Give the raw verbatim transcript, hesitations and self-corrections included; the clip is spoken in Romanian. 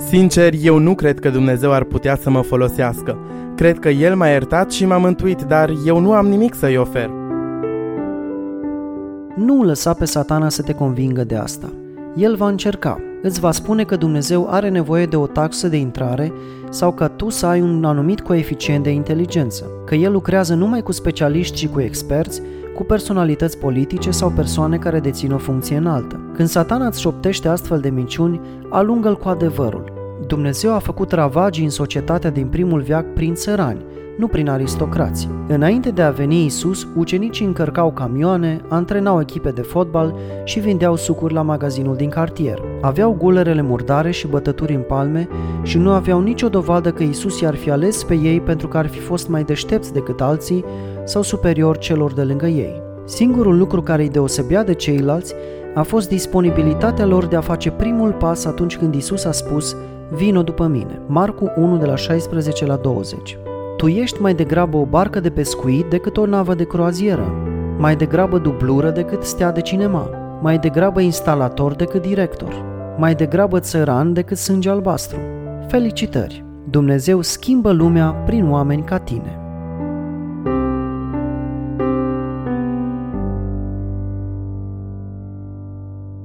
Sincer, eu nu cred că Dumnezeu ar putea să mă folosească. Cred că El m-a iertat și m-a mântuit, dar eu nu am nimic să-i ofer. Nu lăsa pe Satana să te convingă de asta. El va încerca. Îți va spune că Dumnezeu are nevoie de o taxă de intrare sau că tu să ai un anumit coeficient de inteligență, că El lucrează numai cu specialiști și cu experți, cu personalități politice sau persoane care dețin o funcție înaltă. Când Satana îți șoptește astfel de minciuni, alungă-l cu adevărul. Dumnezeu a făcut ravagii în societatea din primul veac prin țărani, nu prin aristocrați. Înainte de a veni Isus, ucenicii încărcau camioane, antrenau echipe de fotbal și vindeau sucuri la magazinul din cartier. Aveau gulerele murdare și bătături în palme și nu aveau nicio dovadă că Isus i-ar fi ales pe ei pentru că ar fi fost mai deștepți decât alții sau superior celor de lângă ei. Singurul lucru care îi deosebea de ceilalți a fost disponibilitatea lor de a face primul pas atunci când Isus a spus: "Vino după mine." Marcu unu de la șaisprezece la douăzeci. Tu ești mai degrabă o barcă de pescuit decât o navă de croazieră, mai degrabă dublură decât stea de cinema, mai degrabă instalator decât director, mai degrabă țăran decât sânge albastru. Felicitări! Dumnezeu schimbă lumea prin oameni ca tine.